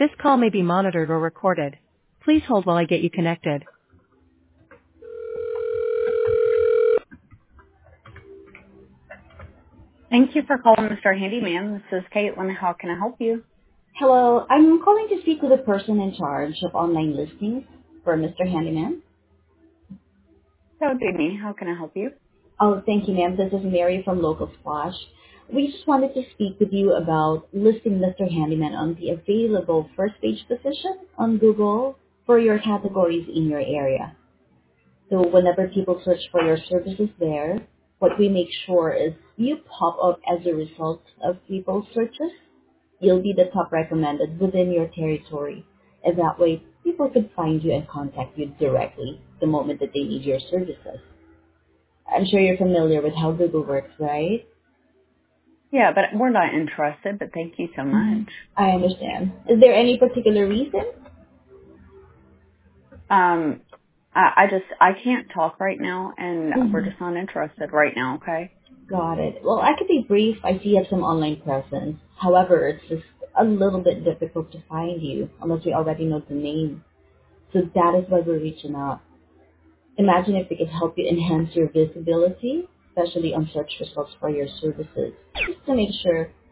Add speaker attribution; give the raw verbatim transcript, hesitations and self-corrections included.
Speaker 1: This call may be monitored or recorded. Please hold while I get you connected. Thank you for calling Mister Handyman. This is Caitlin. How can I help you?
Speaker 2: Hello, I'm calling to speak with the person in charge of online listings for Mister Handyman.
Speaker 1: That would be me. How can I help you?
Speaker 2: Oh, thank you, ma'am. This is Mary from Local Splash. We just wanted to speak with you about listing Mister Handyman on the available first page position on Google for your categories in your area. So whenever people search for your services there, what we make sure is you pop up as a result of people's searches. You'll be the top recommended within your territory. And that way, people could find you and contact you directly the moment that they need your services. I'm sure you're familiar with how Google works, right?
Speaker 1: Yeah, but we're not interested, but thank you so
Speaker 2: hmm
Speaker 1: much.
Speaker 2: I understand. Is there any particular reason?
Speaker 1: Um, I, I just, I can't talk right now, and we're
Speaker 2: hmm
Speaker 1: just not interested right now, okay?
Speaker 2: Got it. Well, I could be brief. I see you have some online presence. However, it's just a little bit difficult to find you unless we already know the name. So that is why we're reaching out. Imagine if we could help you enhance your visibility, especially on search results for your services, just to make sure